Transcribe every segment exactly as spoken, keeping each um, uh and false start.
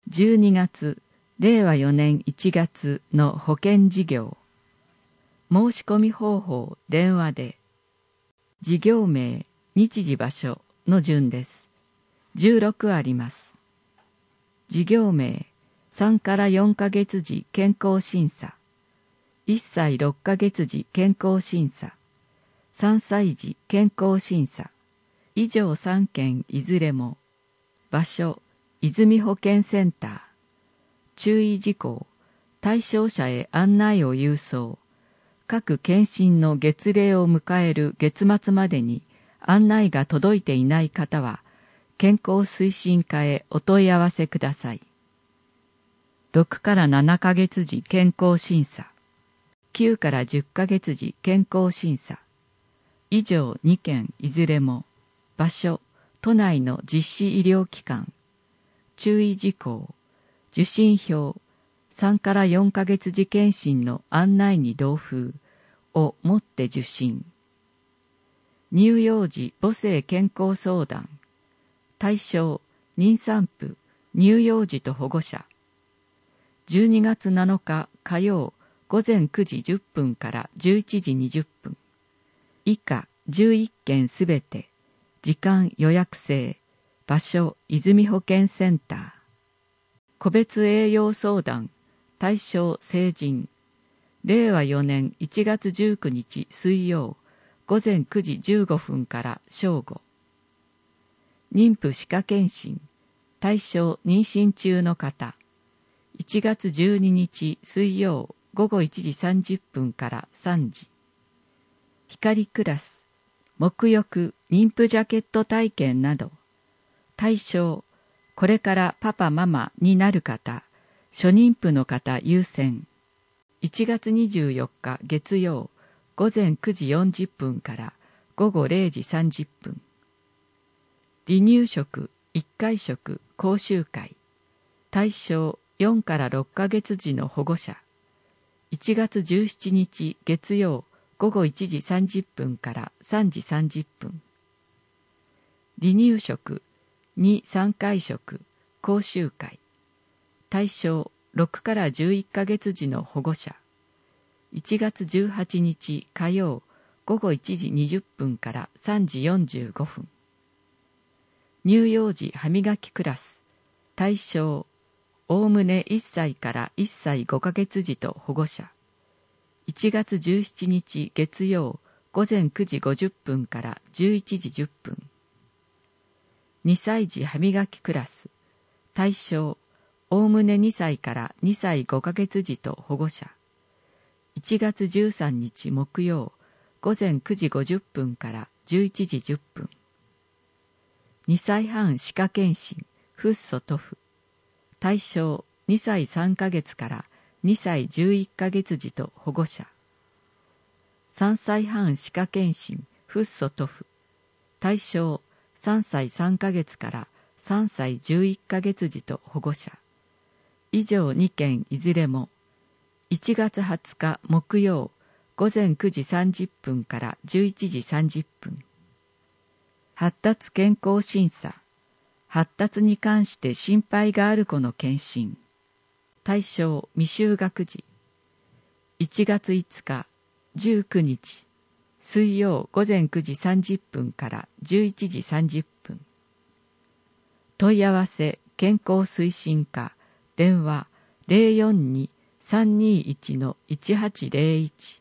じゅうにがつ、れいわよねんいちがつの保険事業。申し込み方法、電話で。事業名、日時場所の順です。じゅうろくあります。事業名、さんからよんかげつ時健康審査。いっさいろっかげつ時健康審査。さんさい時健康審査。以上さんけんいずれも。場所、泉保健センター。注意事項、対象者へ案内を郵送。各検診の月例を迎える月末までに案内が届いていない方は、健康推進課へお問い合わせください。ろくからななかげつ時健康審査。きゅうからじゅっかげつ時健康審査。以上にけんいずれも。場所、都内の実施医療機関。注意事項、受診票、さんからよんかげつ時検診の案内に同封をもって受診。乳幼児母性健康相談。対象、妊産婦、乳幼児と保護者。じゅうにがつなのか火曜ごぜんくじじゅっぷんからじゅういちじにじゅっぷん。以下じゅういっけんすべて。時間予約制。場所、泉保健センター。個別栄養相談。対象、成人。れいわよねんいちがつじゅうくにち水曜ごぜんくじじゅうごふんから正午。妊婦歯科検診。対象、妊娠中の方。いちがつじゅうににち水曜ごごいちじさんじゅっぷんからさんじ。光クラス。沐浴、妊婦ジャケット体験など。対象、これからパパママになる方、初妊婦の方優先。いちがつにじゅうよっか月曜ごぜんくじよんじゅっぷんからごごれいじさんじゅっぷん。離乳食いっかい食講習会。対象よんからろっかげつ時の保護者。いちがつじゅうしちにち月曜ごごいちじさんじゅっぷんからさんじさんじゅっぷん。離乳食に、さんかい食講習会。対象ろくからじゅういっかげつ時の保護者。いちがつじゅうはちにち火曜ごごいちじにじゅっぷんからさんじよんじゅうごふん。乳幼児歯磨きクラス。対象おおむねいっさいからいっさいごかげつ時と保護者。いちがつじゅうしちにち月曜ごぜんくじごじゅっぷんからじゅういちじじゅっぷん。にさい児歯磨きクラス。対象おおむねにさいからにさいごかげつ時と保護者。いちがつじゅうさんにち木曜ごぜんくじごじゅっぷんからじゅういちじじゅっぷん。にさいはん歯科検診フッ素塗布。対象にさいさんかげつからにさいじゅういっかげつ時と保護者。さんさいはん歯科検診フッ素塗布。対象さんさいさんかげつからさんさいじゅういっかげつ時と保護者。以上にけんいずれも。いちがつはつか木曜ごぜんくじさんじゅっぷんからじゅういちじさんじゅっぷん。発達健康審査。発達に関して心配がある子の検診。対象未就学児。いちがついつかじゅうくにち水曜ごぜんくじさんじゅっぷんからじゅういちじさんじゅっぷん。問い合わせ健康推進課電話 ゼロよんに さんにいち いちはちゼロいち。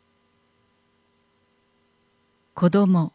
子ども。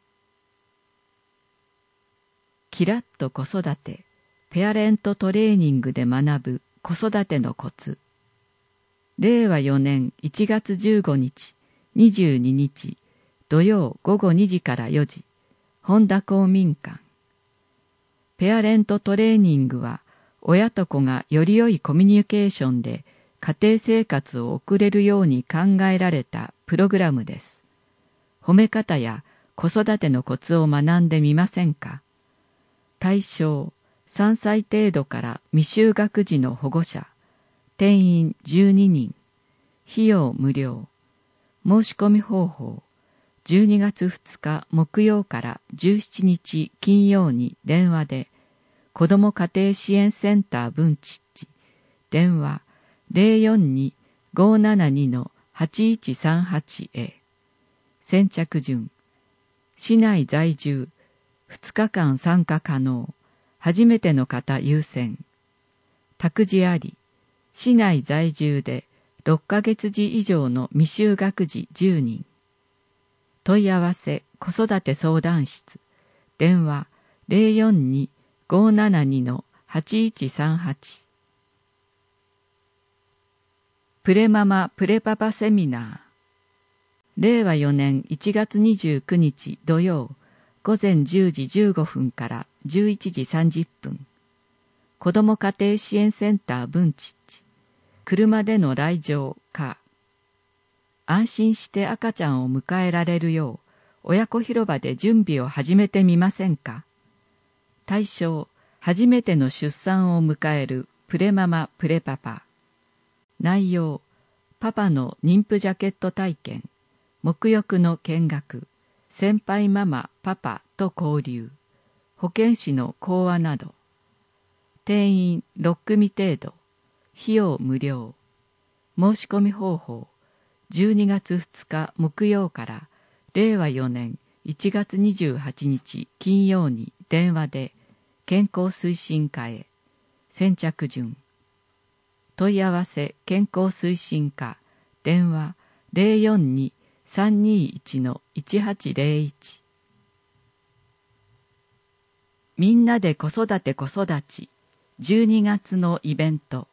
キラッと子育てペアレントトレーニングで学ぶ子育てのコツ。れいわよねんいちがつじゅうごにちにじゅうににち土曜ごごにじからよじ、本田公民館。ペアレントトレーニングは親と子がより良いコミュニケーションで家庭生活を送れるように考えられたプログラムです。褒め方や子育てのコツを学んでみませんか？対象さんさい程度から未就学児の保護者。定員じゅうににん。費用無料。申し込み方法。じゅうにがつふつか木曜からじゅうしちにち金曜に電話で子ども家庭支援センター分ちっち、電話 ゼロよんに ごーななに はちいちさんはち へ。先着順、市内在住、ふつかかん参加可能、初めての方優先。託児あり、市内在住でろっかげつじ以上の未就学児じゅうにん。問い合わせ子育て相談室、電話 ゼロよんに ごーななに はちいちさんはち。プレママプレパパセミナー。れいわよねんいちがつにじゅうくにち土曜、午前じゅうじじゅうごふんからじゅういちじさんじゅっぷん。子ども家庭支援センター分ちっち。車での来場か。安心して赤ちゃんを迎えられるよう、親子広場で準備を始めてみませんか。対象、初めての出産を迎えるプレママプレパパ。内容、パパの妊婦ジャケット体験、沐浴の見学、先輩ママパパと交流、保健師の講話など。定員ろっくみ程度、費用無料。申し込み方法、じゅうにがつふつか木曜かられいわよねんいちがつにじゅうはちにち金曜に電話で健康推進課へ。先着順。問い合わせ健康推進課、電話 ゼロよんに さんにいち いちはちゼロいち。みんなで子育て子育ちじゅうにがつのイベント。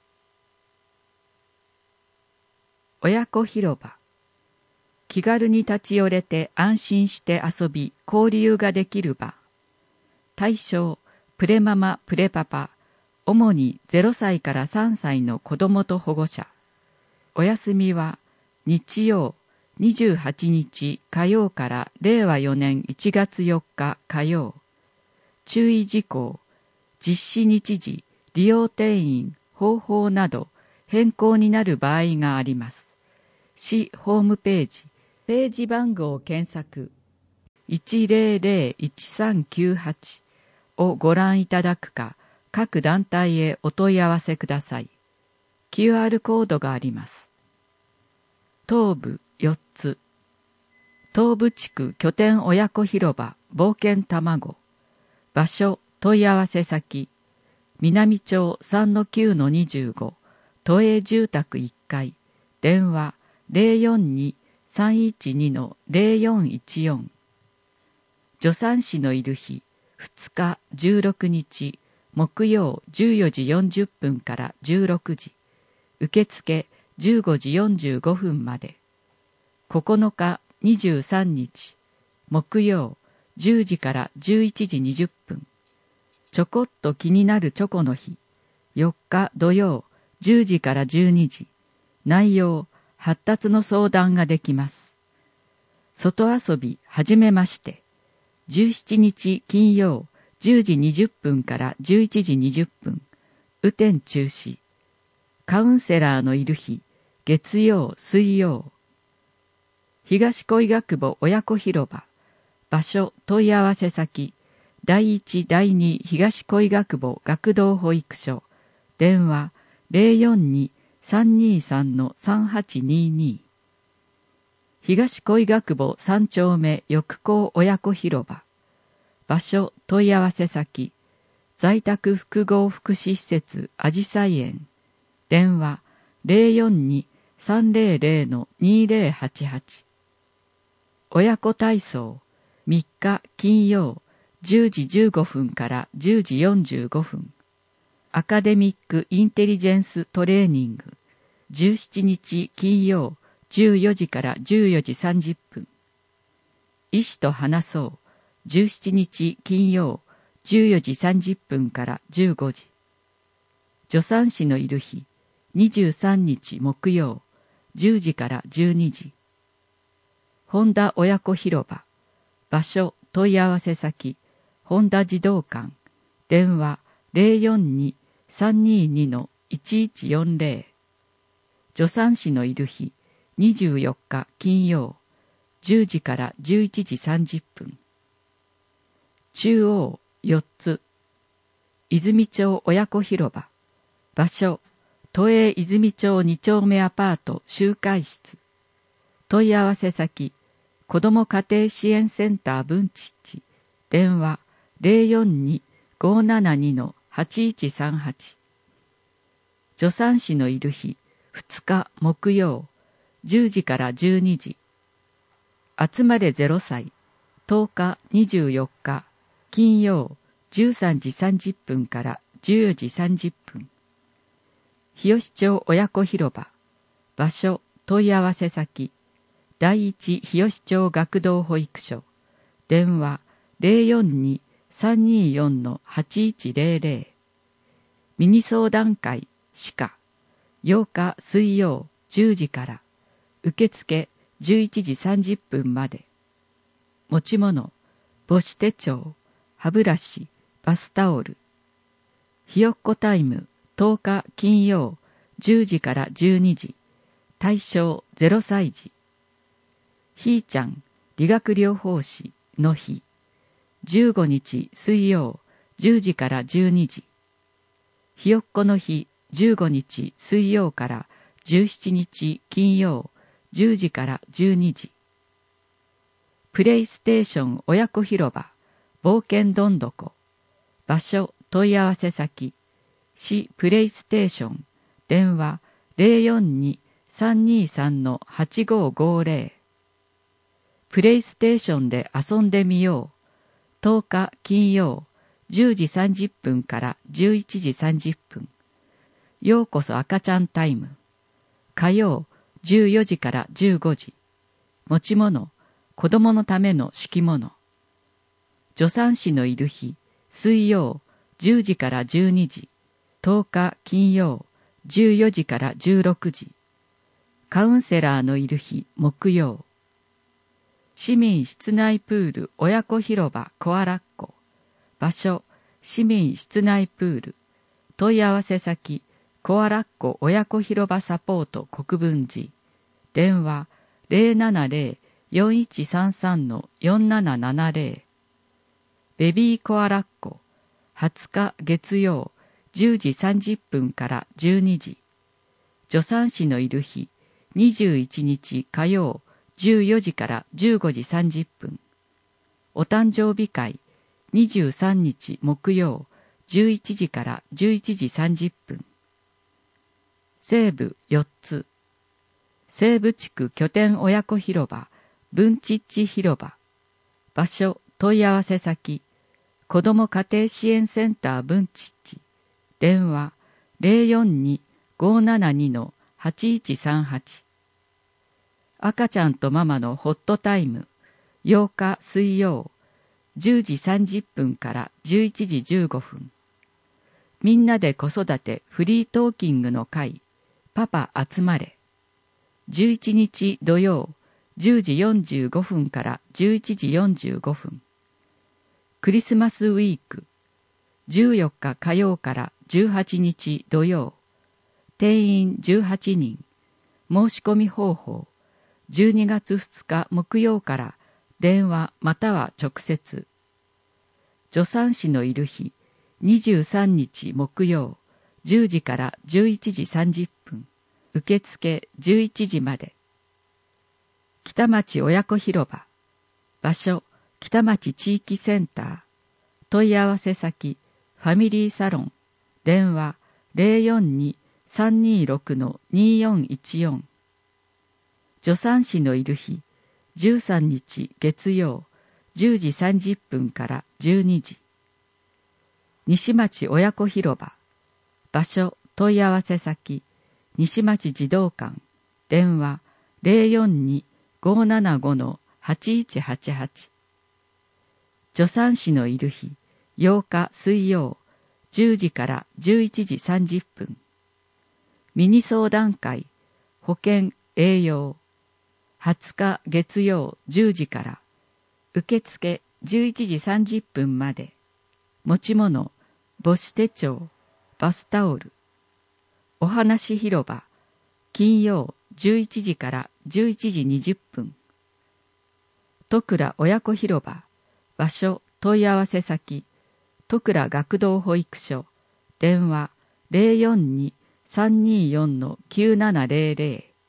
親子広場。気軽に立ち寄れて安心して遊び交流ができる場。対象、プレママプレパパ、主にゼロさいからさんさいの子どもと保護者。お休みは日曜にじゅうはちにち火曜かられいわよねんいちがつよっか火曜。注意事項、実施日時、利用定員、方法など変更になる場合があります。市ホームページ、ページ番号を検索 いちゼロゼロいちさんきゅうはち をご覧いただくか、各団体へお問い合わせください。キューアール コードがあります。東部よっつ。東部地区拠点親子広場冒険たまご。場所問い合わせ先。南町 さんのきゅうのにじゅうご。都営住宅いっかい。電話 ゼロよんに さんいちに ゼロよんいちよん。助産師のいる日、ふつかじゅうろくにち。木曜じゅうよじよんじゅっぷんからじゅうろくじ。受付じゅうごじよんじゅうごふんまで。ここのかにじゅうさんにち。木曜じゅうじからじゅういちじにじゅっぷん。ちょこっと気になるチョコの日。よっか土曜じゅうじからじゅうにじ。内容、発達の相談ができます。外遊びはじめまして。じゅうしちにち金曜じゅうじにじゅっぷんからじゅういちじにじゅっぷん。雨天中止。カウンセラーのいる日、月曜、水曜。東恋学部親子広場。場所、問い合わせ先。だいいちだいに東恋学部学童保育所。電話ゼロよんに さんにさん さんはちにに。東恋学部さんちょうめ翼高親子広場。場所問い合わせ先。在宅複合福祉施設あじさい園。電話ゼロよんに さんゼロゼロ にゼロはちはち。親子体操みっか金曜じゅうじじゅうごふんからじゅうじよんじゅうごふん。アカデミックインテリジェンストレーニングじゅうしちにち金曜じゅうよじからじゅうよじさんじゅっぷん。医師と話そうじゅうしちにち金曜じゅうよじさんじゅっぷんからじゅうごじ。助産師のいる日にじゅうさんにち木曜じゅうじからじゅうにじ。本田親子広場。場所問い合わせ先。本田児童館。電話ゼロよんに さんにに いちいちよんゼロ。助産師のいる日にじゅうよっか金曜じゅうじからじゅういちじさんじゅっぷん。中央よっつ。 泉町親子広場。場所、都営泉町に丁目アパート集会室。問い合わせ先、子ども家庭支援センター文ちっち。電話 ゼロよんに ごーななに はちいちさんはち。助産師のいる日、ふつか木曜、じゅうじからじゅうにじ。集まれゼロさい、とおかにじゅうよっか、金曜、じゅうさんじさんじゅっぷんからじゅうよじさんじゅっぷん。日吉町親子広場。場所、問い合わせ先、第一日吉町学童保育所。電話 ゼロよんに さんによん はちいちゼロゼロ。ミニ相談会歯科。ようか水曜じゅうじから。受付じゅういちじさんじゅっぷんまで。持ち物、母子手帳、歯ブラシ、バスタオル。ひよっこタイムとおか金曜じゅうじからじゅうにじ。対象ゼロさい児。ひーちゃん理学療法士の日。じゅうごにち水曜じゅうじからじゅうにじ。ひよっこの日じゅうごにち水曜からじゅうしちにち金曜じゅうじからじゅうにじ。プレイステーション親子広場冒険どんどこ。場所問い合わせ先、市プレイステーション。電話 ゼロよんに さんにさん はちごごゼロ。プレイステーションで遊んでみよう。とおか金曜じゅうじさんじゅっぷんからじゅういちじさんじゅっぷん。ようこそ赤ちゃんタイム。火曜じゅうよじからじゅうごじ。持ち物、子供のための敷物。助産師のいる日、水曜じゅうじからじゅうにじ。とおか金曜じゅうよじからじゅうろくじ。カウンセラーのいる日、木曜。市民室内プール親子広場コアラッコ。場所、市民室内プール。問い合わせ先、コアラッコ親子広場サポート国分寺。電話 ゼロななゼロ よんいちさんさん よんななななゼロ。ベビーコアラッコはつか月曜じゅうじさんじゅっぷんからじゅうにじ。助産師のいる日にじゅういちにち火曜じゅうよじからじゅうごじさんじゅっぷん。お誕生日会にじゅうさんにち木曜じゅういちじからじゅういちじさんじゅっぷん。西部よっつ。西部地区拠点親子広場文ちっち広場。場所問い合わせ先、子ども家庭支援センター文ちっち。電話 ゼロよんに ごーななに はちいちさんはち。赤ちゃんとママのホットタイム。ようか水曜じゅうじさんじゅっぷんからじゅういちじじゅうごふん。みんなで子育てフリートーキングの会。パパ集まれ。じゅういちにち土曜じゅうじよんじゅうごふんからじゅういちじよんじゅうごふん。クリスマスウィーク。じゅうよっか火曜からじゅうはちにち土曜。定員じゅうはちにん。申し込み方法。じゅうにがつふつか木曜から電話または直接。助産師のいる日にじゅうさんにち木曜じゅうじからじゅういちじさんじゅっぷん。受付じゅういちじまで。北町親子広場。場所北町地域センター。問い合わせ先ファミリーサロン。電話 ゼロよんに さんにろく によんいちよん。助産師のいる日じゅうさんにち月曜じゅうじさんじゅっぷんからじゅうにじ。西町親子広場。場所問い合わせ先、西町児童館。電話 ゼロよんに ごーななご はちいちはちはち。助産師のいる日ようか水曜じゅうじからじゅういちじさんじゅっぷん。ミニ相談会保健栄養。はつか月曜じゅうじから。受付じゅういちじさんじゅっぷんまで。持ち物、母子手帳、バスタオル。お話広場、金曜じゅういちじからじゅういちじにじゅっぷん。戸倉親子広場。場所問い合わせ先、 戸倉学童保育所、電話 ゼロよんに さんによん きゅうななゼロゼロ。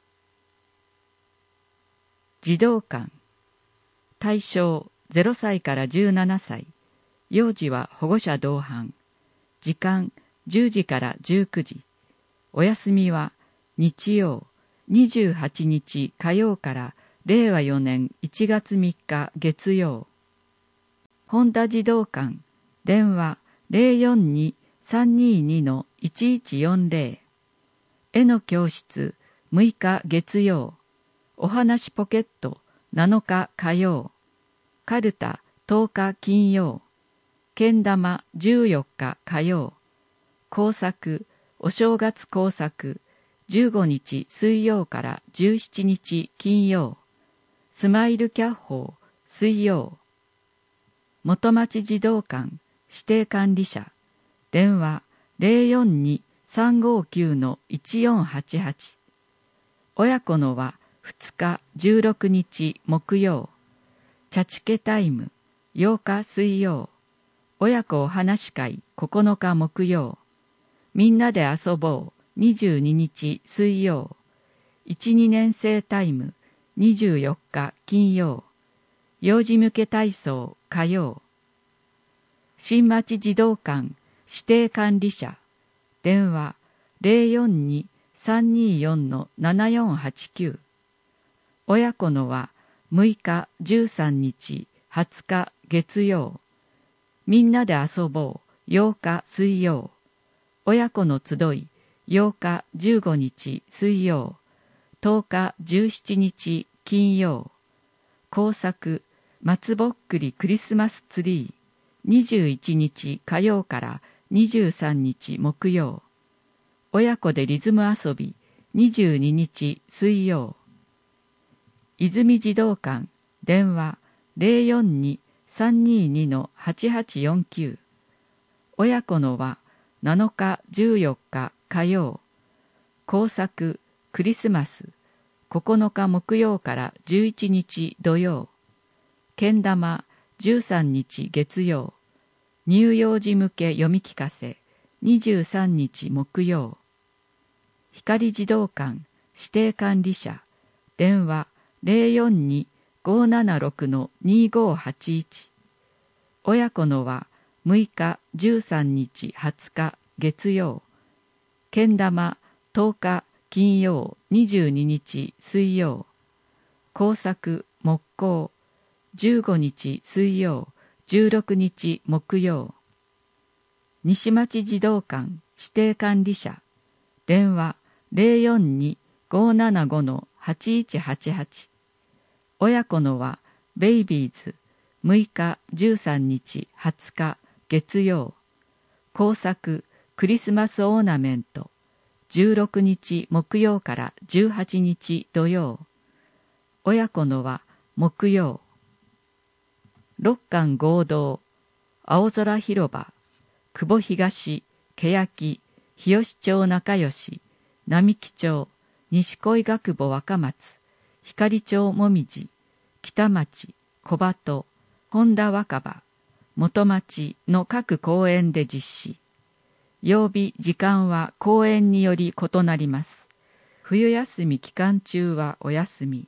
児童館、対象ゼロさいからじゅうななさい、幼児は保護者同伴、時間じゅうじからじゅうくじ、お休みは日曜にじゅうはちにち火曜かられいわよねんいちがつみっか月曜。本田児童館、電話 ゼロよんに さんにに いちいちよんゼロ。絵の教室むいか月曜。お話ポケットなのか火曜。カルタとおか金曜。けん玉じゅうよっか火曜。工作お正月工作じゅうごにち水曜からじゅうしちにち金曜。スマイルキャッホー水曜。元町児童館指定管理者、電話 ゼロよんに さんごきゅう いちよんはちはち。親子のはふつかじゅうろくにち木曜。茶チケタイムようか水曜。親子お話し会ここのか木曜。みんなで遊ぼうにじゅうににち水曜。いち、にねん生タイムにじゅうよっか金曜。幼児向け体操火曜。新町児童館指定管理者、電話 ゼロよんに さんによん ななよんはちきゅう。親子のはむいかじゅうさんにちはつか月曜。みんなで遊ぼうようか水曜。親子の集いようかじゅうごにち水曜。とおかじゅうしちにち金曜。工作松ぼっくりクリスマスツリーにじゅういちにち火曜からにじゅうさんにち木曜。親子でリズム遊びにじゅうににち水曜。泉児童館電話 ゼロよんに さんにに はちはちよんきゅう。親子のはなのかじゅうよっか火曜。工作クリスマスここのか木曜からじゅういちにち土曜。けん玉じゅうさんにち月曜。乳幼児向け読み聞かせにじゅうさんにち木曜。光児童館指定管理者、電話 ゼロよんに ごーななろく にーごーはちいち。親子のはむいかじゅうさんにちはつか月曜。けん玉とおか金曜にじゅうににち水曜。工作木工じゅうごにち水曜じゅうろくにち木曜。西町児童館指定管理者、電話 ゼロよんに ごーななご はちいちはちはち。親子のはベイビーズむいかじゅうさんにちはつか月曜。工作クリスマスオーナメントじゅうろくにち木曜からじゅうはちにち土曜。親子のは木曜。六館合同青空広場久保東欅日吉町仲良し並木町西恋学母若松光町もみじ北町小鳩本田若葉元町の各公園で実施。曜日時間は公園により異なります。冬休み期間中はお休み。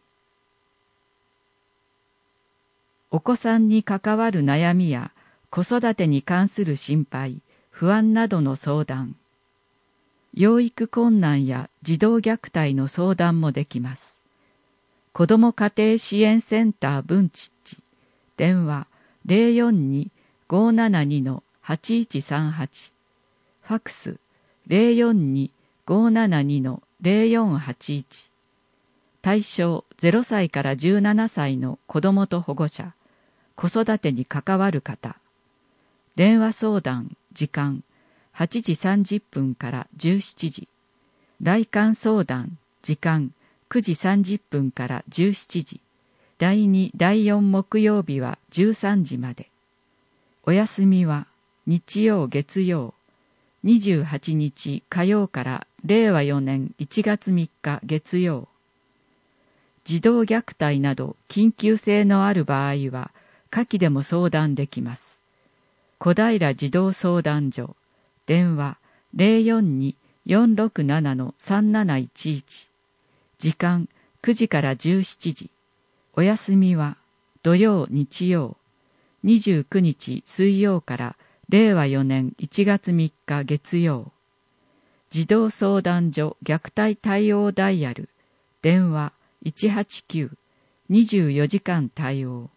お子さんに関わる悩みや子育てに関する心配、不安などの相談。養育困難や児童虐待の相談もできます。子ども家庭支援センター文ちっち、電話 ゼロよんに ごーななに はちいちさんはち、ファクス ゼロよんに ごーななに ゼロよんはちいち。対象ゼロさいからじゅうななさいの子どもと保護者、子育てに関わる方。電話相談時間はちじさんじゅっぷんからじゅうしちじ。来館相談時間くじさんじゅっぷんからじゅうしちじ。だいに、だいよん木曜日はじゅうさんじまで。お休みは日曜月曜。にじゅうはちにち火曜かられいわよねんいちがつみっか月曜。児童虐待など緊急性のある場合は下記でも相談できます。 小平児童相談所、電話 ゼロよんに よんろくなな さんなないちいち、時間くじからじゅうしちじ、お休みは土曜日曜、にじゅうくにち水曜かられいわよねんいちがつみっか月曜。児童相談所虐待対応ダイヤル、電話いちはちきゅう、にじゅうよじかん対応。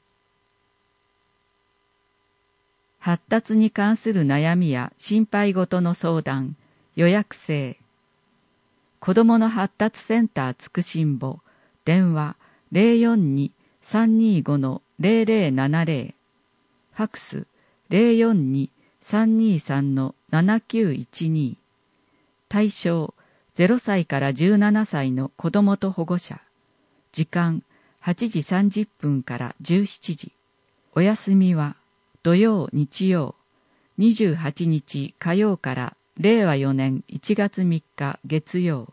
発達に関する悩みや心配事の相談、予約制。子どもの発達センターつくしんぼ、電話 ゼロよんに さんにご ゼロゼロななゼロ、ファクス ゼロよんに さんにさん ななきゅういちに、対象ゼロさいからじゅうななさいの子どもと保護者、時間はちじさんじゅっぷんからじゅうしちじ、お休みは土曜日曜、にじゅうはちにち火曜かられいわよねんいちがつみっか月曜。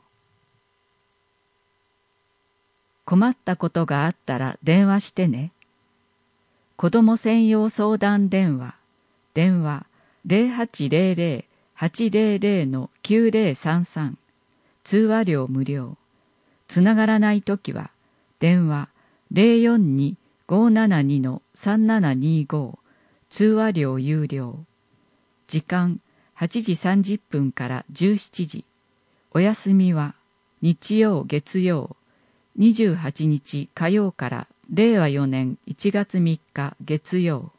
困ったことがあったら電話してね。子ども専用相談電話、電話 ゼロはちゼロゼロ はちゼロゼロ きゅうゼロさんさん、通話料無料。つながらないときは電話 ゼロよんに ごななに さんななにご、通話料有料。時間はちじさんじゅっぷんからじゅうしちじ、お休みは日曜月曜、にじゅうはちにち火曜かられいわよねんいちがつみっか月曜。